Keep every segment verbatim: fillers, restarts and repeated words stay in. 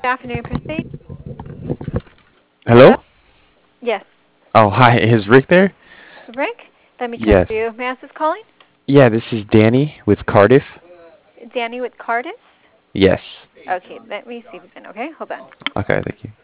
Afternoon, Prestige. Hello? Hello? Yes. Oh, hi. Is Rick there? Rick? Let me transfer Yes. you. Mass is calling? Yeah, this is Danny with Cardiff. Danny with Cardis? Yes. Okay, let me see if he's in, okay? Hold on. Okay, thank you.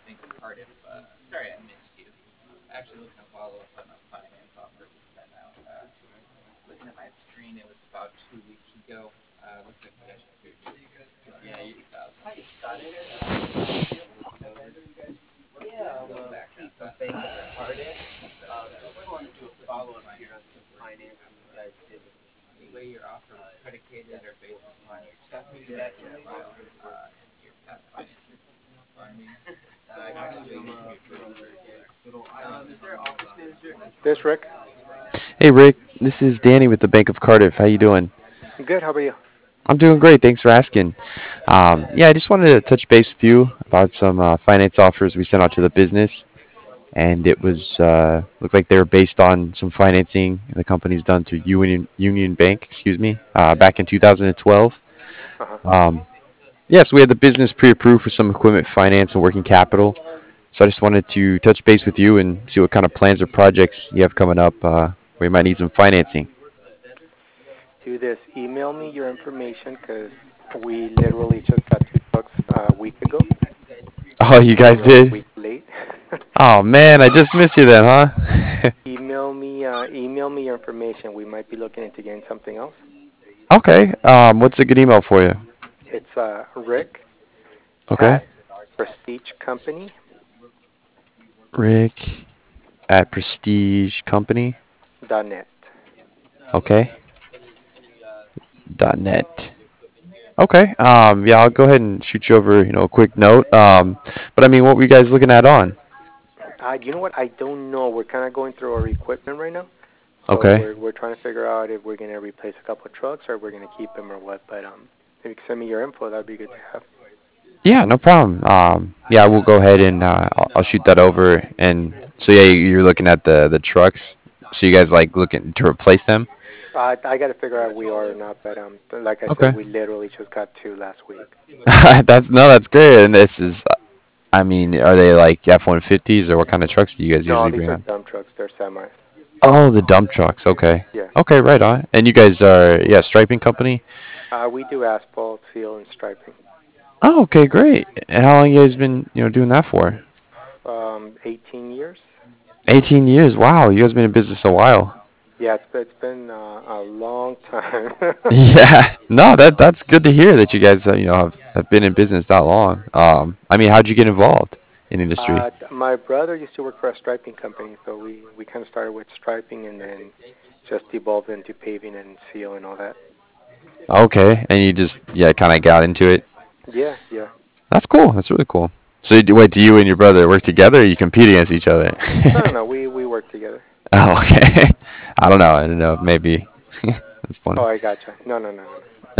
This Rick. Hey, Rick. This is Danny with the Bank of Cardiff. How you doing? Good. How about you? I'm doing great. Thanks for asking. Um, yeah, I just wanted to touch base with you about some uh, finance offers we sent out to the business, and it was uh, looked like they were based on some financing the company's done through Union Union Bank, excuse me, uh, back in two thousand twelve. Uh huh. Um, yes, we had the business pre-approved for some equipment finance and working capital. So I just wanted to touch base with you and see what kind of plans or projects you have coming up uh, where you might need some financing. Do this. Email me your information because we literally just got two trucks uh, a week ago, Oh, you so guys we're a did? week late. Oh man, I just missed you then, huh? email me. Uh, email me your information. We might be looking into getting something else. Okay. Um, what's a good email for you? It's uh, Rick Okay. at prestige company Rick at Prestige Company. dot net. Okay. Dot net. Okay. Um, yeah, I'll go ahead and shoot you over, you know, a quick note. Um, but I mean, what were you guys looking at on? Uh, you know what? I don't know. We're kind of going through our equipment right now, so Okay. we're we're trying to figure out if we're gonna replace a couple of trucks or we're gonna keep them or what. But um, if you can send me your info, that'd be good to have. Yeah, no problem. Um, yeah, we'll go ahead and uh, I'll, I'll shoot that over. And so yeah, you're looking at the the trucks. So you guys like looking to replace them? Uh, I got to figure out if we are or not, but um, like I said, Okay. we literally just got two last week. That's no, that's great. And this is, I mean, are they like F one fifties or what kind of trucks do you guys No, usually these bring are on? dump trucks. They're semis. Oh, the dump trucks. Okay. Yeah. Okay, right on. And you guys are yeah, striping company. Uh, we do asphalt, seal, and striping. Oh, okay, great. And how long you guys been you know doing that for? Um, eighteen years. eighteen years. Wow, you guys been in business a while. Yeah, it's been, it's been uh, a long time. Yeah, no, that that's good to hear that you guys uh, you know have, have been in business that long. Um, I mean, how'd you get involved in the industry? uh, my brother used to work for a striping company, so we we kind of started with striping and then just evolved into paving and seal and all that. Okay, and you just yeah kind of got into it. Yeah, yeah. That's cool. That's really cool. So you- wait, do you and your brother work together, or you compete against each other? No, no, no. We we work together. Oh, okay. I don't know. I don't know. Maybe that's funny. Oh, I gotcha. No, no, no, no.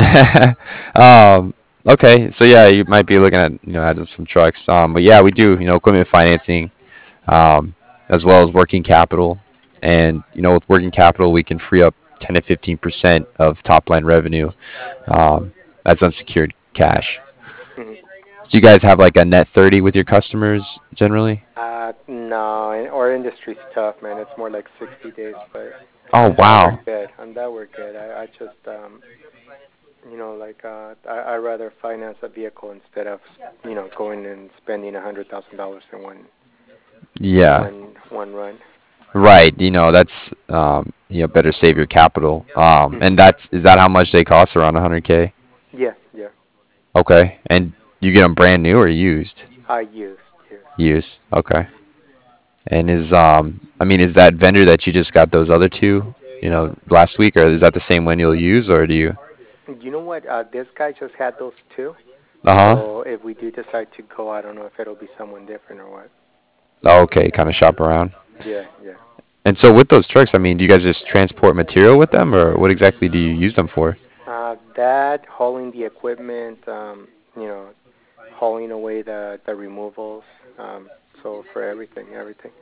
um, okay, so yeah, you might be looking at you know adding some trucks. Um, but yeah, we do you know equipment financing, um, as well as working capital, and you know with working capital we can free up ten to fifteen percent of top line revenue. Um, that's unsecured cash. Mhm. Do you guys have like a net thirty with your customers generally? Uh, no, and our industry's tough, man. It's more like sixty days, but Oh on that we're wow. good. On that we're good. I, I just, um, you know, like, uh, I, I rather finance a vehicle instead of, you know, going and spending a hundred thousand dollars in one, in Yeah. one, one run. Right. You know that's um, you know better save your capital. Um, Mhm. and that's is that how much they cost? Around one hundred k. Yeah, yeah. Okay. And you get them brand new or used? I used, used. Used. Okay. And is um I mean is that vendor that you just got those other two, you know, last week, or is that the same one you'll use, or do you? You know what? Uh, this guy just had those two. Uh-huh. So if we do decide to go, I don't know if it'll be someone different or what. Okay, kind of shop around. Yeah, yeah. And so with those trucks, I mean, do you guys just transport material with them, or what exactly do you use them for? Uh, that hauling the equipment, um, you know, hauling away the the removals. Um, so for everything, everything.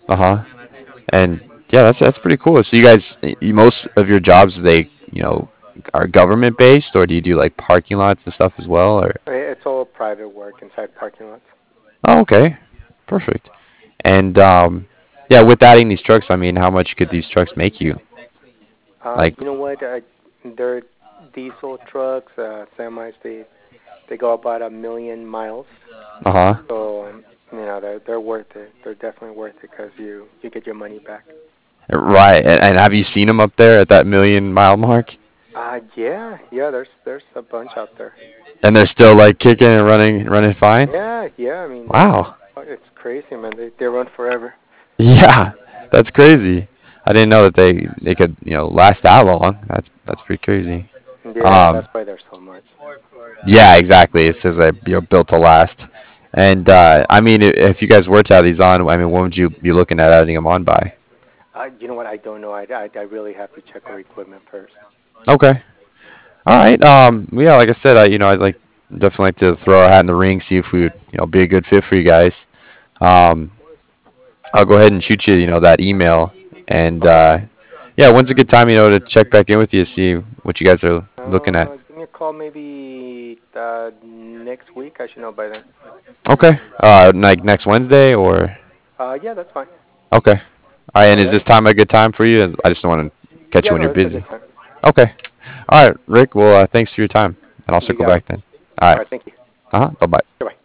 Uh-huh. And yeah, that's that's pretty cool. So you guys, you, most of your jobs, they, you know, are government based, or do you do like parking lots and stuff as well? Or I- It's all private work inside parking lots. oh, okay, perfect. And um, yeah, with adding these trucks, I mean, how much could these trucks make you? Uh, Like, you know what? I, they're diesel trucks, uh, semis. They they go about a million miles. uh huh. So um, you know they're they're worth it. They're definitely worth it because you you get your money back. Right. And, and have you seen them up there at that million mile mark? Uh yeah, yeah. There's there's a bunch out there. And they're still like kicking and running, running fine. Yeah, yeah. I mean, uh, Wow. it's crazy, man. They they run forever. Yeah, that's crazy. I didn't know that they they could you know last that long. That's that's pretty crazy. Yeah, Um, that's why there's so much. yeah, exactly. It says that you're built to last. And uh, I mean, i- if you guys were to have these on, I mean, when would you be looking at adding them on by? Uh, you know what? I don't know. I, I, I really have to check our equipment first. Okay. All right. Um. Yeah, like I said, I you know I'd like definitely like to throw our hat in the ring, see if we would you know be a good fit for you guys. Um. I'll go ahead and shoot you you know that email, and Okay. uh, yeah, when's a good time you know to check back in with you, see what you guys are looking at. Uh, give me a call maybe uh, next week. I should know by then. Okay. Uh, like next Wednesday or Uh, yeah, that's fine. okay. All right. And is Alrighty. this time a good time for you? I just don't want to catch you Yeah, when no, you're it's a busy. good time. Okay. All right, Rick. Well, uh, thanks for your time, and I'll You circle got it. back then. All All right. right, thank you. Uh huh. Bye bye. Goodbye.